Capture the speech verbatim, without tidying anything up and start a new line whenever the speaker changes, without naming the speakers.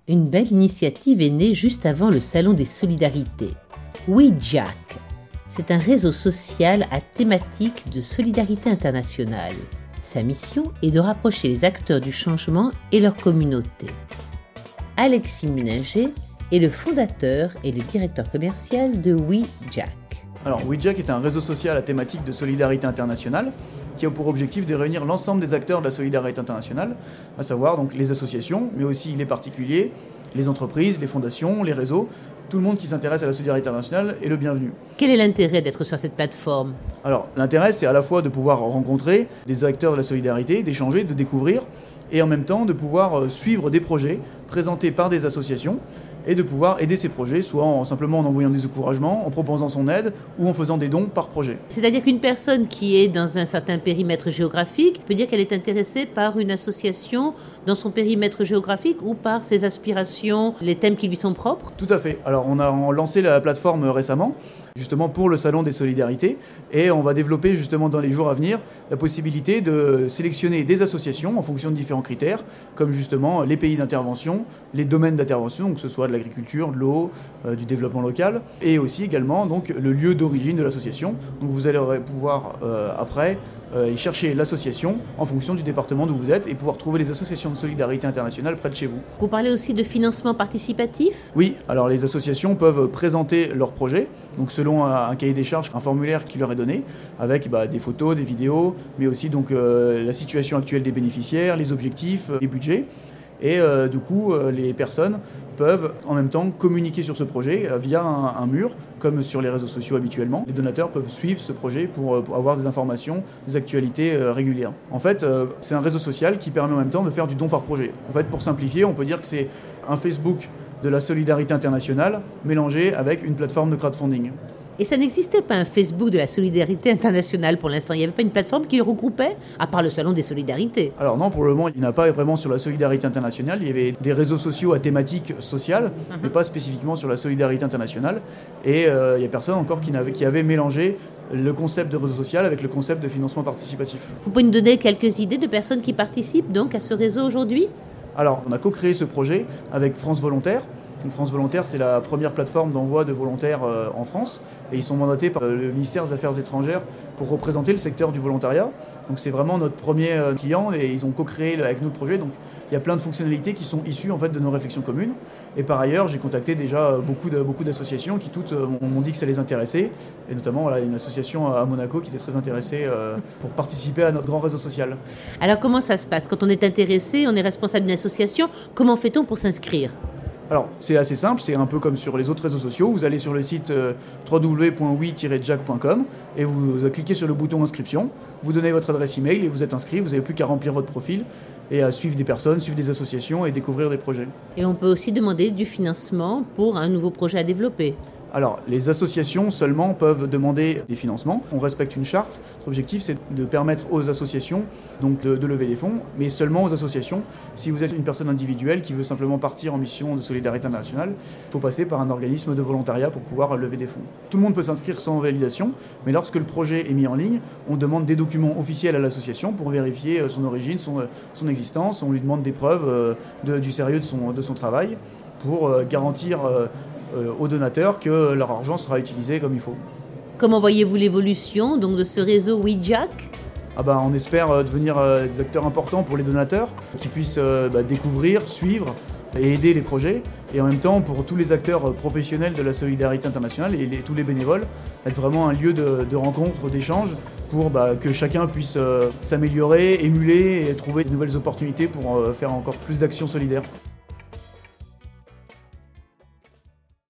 Une belle initiative est née juste avant le Salon des Solidarités. WeJack, c'est un réseau social à thématique de solidarité internationale. Sa mission est de rapprocher les acteurs du changement et leur communauté. Alexis Muninger est le fondateur et le directeur commercial de WeJack.
Alors, WeJack est un réseau social à thématique de solidarité internationale qui a pour objectif de réunir l'ensemble des acteurs de la solidarité internationale, à savoir donc les associations, mais aussi les particuliers, les entreprises, les fondations, les réseaux. Tout le monde qui s'intéresse à la solidarité internationale est le bienvenu.
Quel est l'intérêt d'être sur cette plateforme ?
Alors, l'intérêt, c'est à la fois de pouvoir rencontrer des acteurs de la solidarité, d'échanger, de découvrir, et en même temps de pouvoir suivre des projets présentés par des associations et de pouvoir aider ces projets, soit en, simplement en envoyant des encouragements, en proposant son aide ou en faisant des dons par projet.
C'est-à-dire qu'une personne qui est dans un certain périmètre géographique peut dire qu'elle est intéressée par une association dans son périmètre géographique ou par ses aspirations, les thèmes qui lui sont propres ?
Tout à fait. Alors on a lancé la plateforme récemment, justement pour le Salon des Solidarités, et on va développer justement dans les jours à venir la possibilité de sélectionner des associations en fonction de différents critères, comme justement les pays d'intervention, les domaines d'intervention, que ce soit de l'agriculture, de l'eau, euh, du développement local, et aussi également donc, le lieu d'origine de l'association. Donc vous allez pouvoir euh, après euh, chercher l'association en fonction du département d'où vous êtes et pouvoir trouver les associations de solidarité internationale près de chez vous.
Vous parlez aussi de financement participatif ?
Oui, alors les associations peuvent présenter leurs projets, donc selon un, un cahier des charges, un formulaire qui leur est donné, avec bah, des photos, des vidéos, mais aussi donc, euh, la situation actuelle des bénéficiaires, les objectifs, euh, les budgets. Et euh, du coup, euh, les personnes peuvent en même temps communiquer sur ce projet euh, via un, un mur, comme sur les réseaux sociaux habituellement. Les donateurs peuvent suivre ce projet pour, euh, pour avoir des informations, des actualités euh, régulières. En fait, euh, c'est un réseau social qui permet en même temps de faire du don par projet. En fait, pour simplifier, on peut dire que c'est un Facebook de la solidarité internationale mélangé avec une plateforme de crowdfunding.
Et ça n'existait pas un Facebook de la solidarité internationale pour l'instant. Il n'y avait pas une plateforme qui le regroupait, à part le Salon des Solidarités.
Alors non, pour le moment, il n'y en a pas vraiment sur la solidarité internationale. Il y avait des réseaux sociaux à thématique sociale, mm-hmm. mais pas spécifiquement sur la solidarité internationale. Et euh, il n'y a personne encore qui, n'avait, qui avait mélangé le concept de réseau social avec le concept de financement participatif.
Vous pouvez nous donner quelques idées de personnes qui participent donc à ce réseau aujourd'hui ?
Alors, on a co-créé ce projet avec France Volontaire. Donc, France Volontaire, c'est la première plateforme d'envoi de volontaires euh, en France. Et ils sont mandatés par le ministère des Affaires étrangères pour représenter le secteur du volontariat. Donc c'est vraiment notre premier euh, client et ils ont co-créé avec nous le projet. Donc il y a plein de fonctionnalités qui sont issues en fait, de nos réflexions communes. Et par ailleurs, j'ai contacté déjà beaucoup, de, beaucoup d'associations qui toutes euh, m'ont dit que ça les intéressait. Et notamment voilà, une association à Monaco qui était très intéressée euh, pour participer à notre grand réseau social.
Alors comment ça se passe ? Quand on est intéressé, on est responsable d'une association, comment fait-on pour s'inscrire ?
Alors, c'est assez simple, c'est un peu comme sur les autres réseaux sociaux. Vous allez sur le site euh, w w w point we tiret jack point com et vous, vous cliquez sur le bouton inscription, vous donnez votre adresse email et vous êtes inscrit. Vous n'avez plus qu'à remplir votre profil et à suivre des personnes, suivre des associations et découvrir des projets.
Et on peut aussi demander du financement pour un nouveau projet à développer.
Alors, les associations seulement peuvent demander des financements. On respecte une charte. Notre objectif, c'est de permettre aux associations donc de, de lever des fonds, mais seulement aux associations. Si vous êtes une personne individuelle qui veut simplement partir en mission de solidarité internationale, il faut passer par un organisme de volontariat pour pouvoir lever des fonds. Tout le monde peut s'inscrire sans validation, mais lorsque le projet est mis en ligne, on demande des documents officiels à l'association pour vérifier son origine, son, son existence. On lui demande des preuves de, du sérieux de son, de son travail pour garantir Euh, aux donateurs que leur argent sera utilisé comme il faut.
Comment voyez-vous l'évolution donc, de ce réseau WeJack ?
Ah bah, on espère euh, devenir euh, des acteurs importants pour les donateurs, qui puissent euh, bah, découvrir, suivre et aider les projets. Et en même temps, pour tous les acteurs euh, professionnels de la solidarité internationale et les, tous les bénévoles, être vraiment un lieu de, de rencontre, d'échange, pour bah, que chacun puisse euh, s'améliorer, émuler et trouver de nouvelles opportunités pour euh, faire encore plus d'actions solidaires.